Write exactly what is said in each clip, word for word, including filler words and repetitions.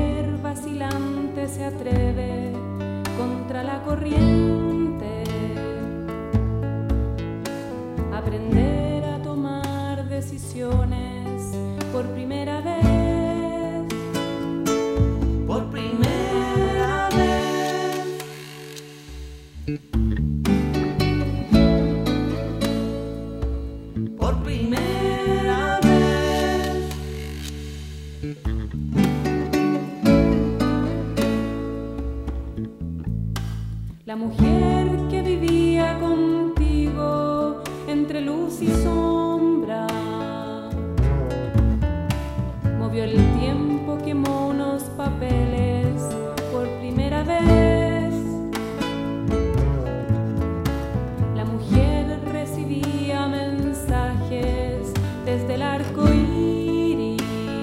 mujer vacilante se atreve contra la corriente, aprender a tomar decisiones por primera vez, por primera vez. Por primera vez. La mujer que vivía contigo entre luz y sombra movió el tiempo, quemó unos papeles por primera vez. La mujer recibía mensajes desde el arco iris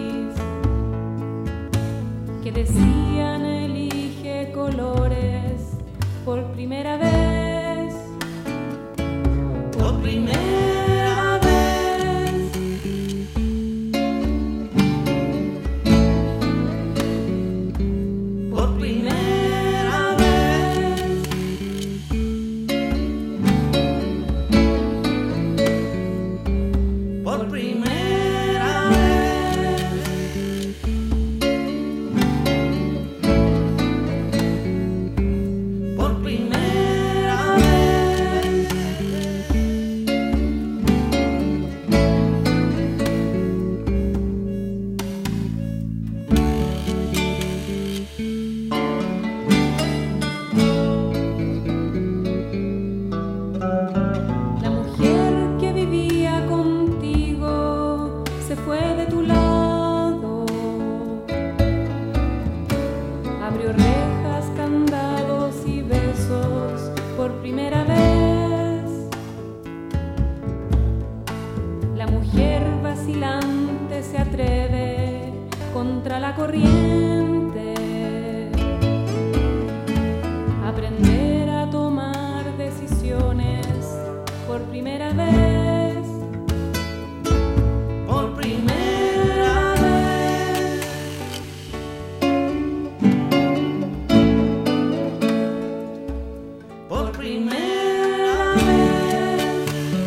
que decían elige colores por primera vez, por primera vez. Por primera vez. Por primera vez. Por primera vez. La mujer que vivía contigo se fue de tu lado, abrió rejas, candados y besos por primera vez. La mujer vacilante se atreve contra la corriente, aprender a tomar decisiones por primera vez, por primera vez. Por primera vez.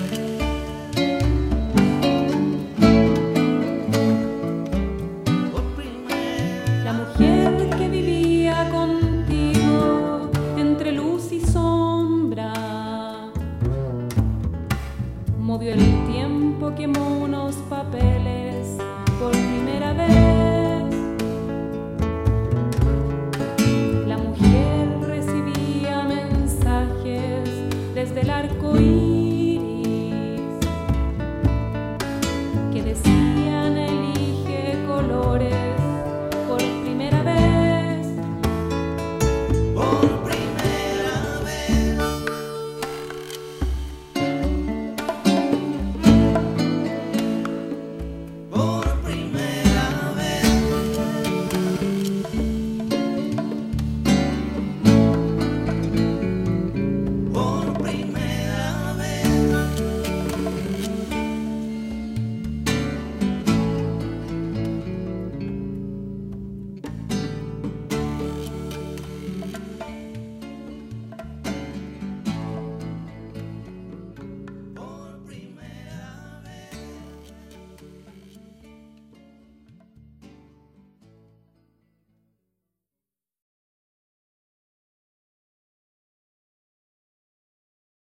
Por primera. La mujer que vivía contigo entre luz y sombra movió el tiempo, quemó